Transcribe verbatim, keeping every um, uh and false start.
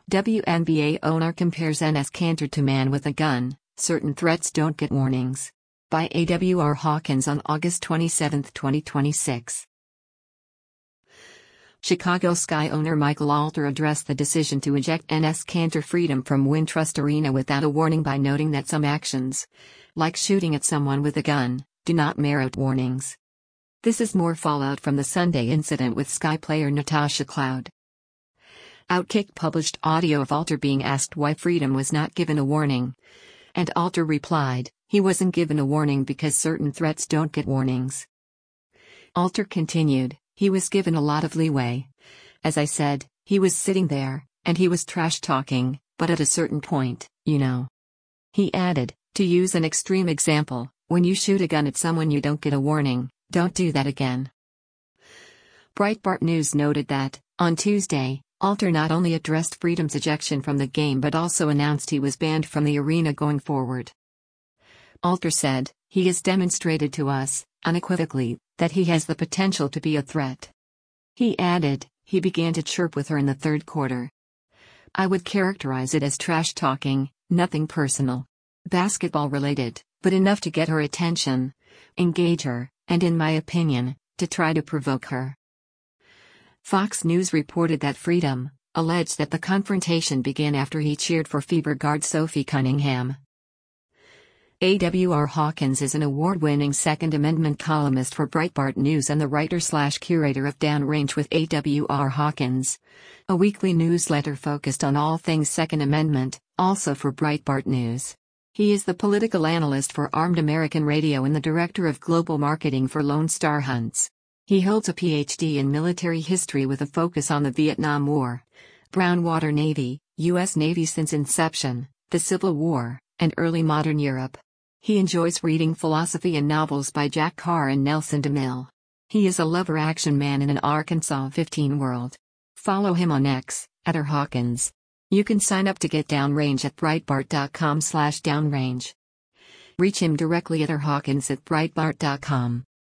W N B A owner compares Enes Kanter to man with a gun, certain threats don't get warnings. By A W R Hawkins on August twenty-seventh, twenty twenty-six. Chicago Sky owner Michael Alter addressed the decision to eject Enes Kanter Freedom from Wintrust Arena without a warning by noting that some actions, like shooting at someone with a gun, do not merit warnings. This is more fallout from the Sunday incident with Sky player Natasha Cloud. Outkick published audio of Alter being asked why Freedom was not given a warning. And Alter replied, he wasn't given a warning because certain threats don't get warnings. Alter continued, he was given a lot of leeway. As I said, he was sitting there, and he was trash talking, but at a certain point, you know. He added, to use an extreme example, when you shoot a gun at someone you don't get a warning, don't do that again. Breitbart News noted that, on Tuesday, Alter not only addressed Freedom's ejection from the game but also announced he was banned from the arena going forward. Alter said, he has demonstrated to us, unequivocally, that he has the potential to be a threat. He added, he began to chirp with her in the third quarter. I would characterize it as trash talking, nothing personal. Basketball related, but enough to get her attention, engage her, and in my opinion, to try to provoke her. Fox News reported that Freedom alleged that the confrontation began after he cheered for Fever guard Sophie Cunningham. A W R Hawkins is an award-winning Second Amendment columnist for Breitbart News and the writer-slash-curator of Downrange with A W R Hawkins, a weekly newsletter focused on all things Second Amendment, also for Breitbart News. He is the political analyst for Armed American Radio and the director of global marketing for Lone Star Hunts. He holds a P H D in military history with a focus on the Vietnam War, Brownwater Navy, U S Navy since inception, the Civil War, and early modern Europe. He enjoys reading philosophy and novels by Jack Carr and Nelson DeMille. He is a lover action man in an Arkansas fifteen world. Follow him on X, at R Hawkins. You can sign up to get Downrange at breitbart dot com slash downrange. Reach him directly at R Hawkins at breitbart dot com.